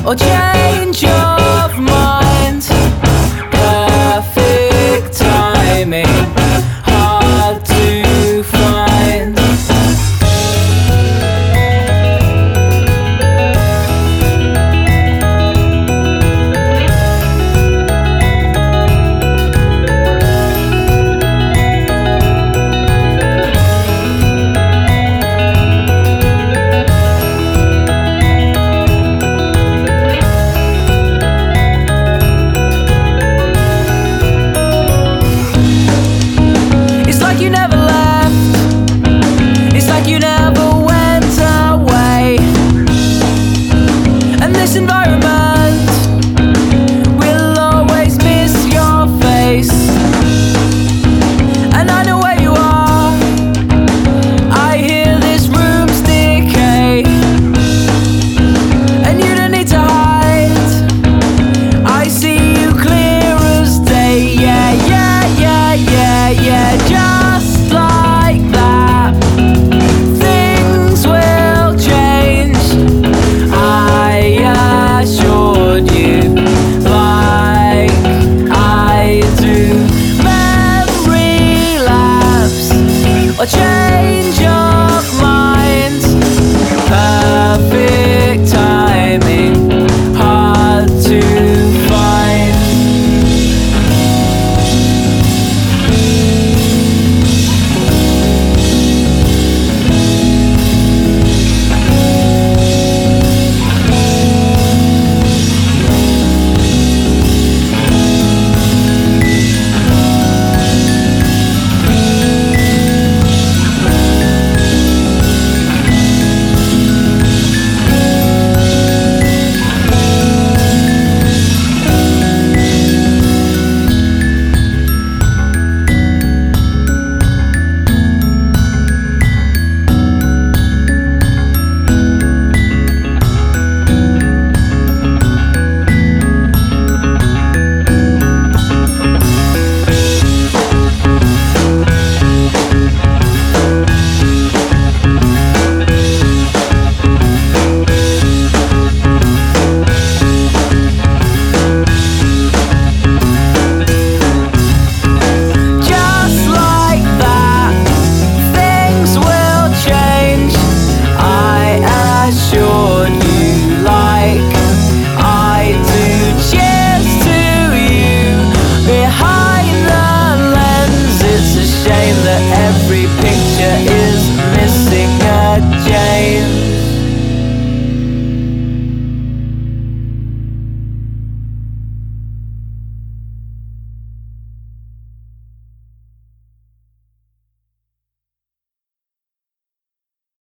or change of mind. Perfect timing, hard to find. You never left, it's like you never went away. And this environment will always miss your face. And I know where you are, I hear this room's decay. And you don't need to hide, I see you clear as day. Yeah, yeah, yeah, yeah, yeah, just like that, things will change, I assured you, like I do. Memory lapse or change of mind, perfect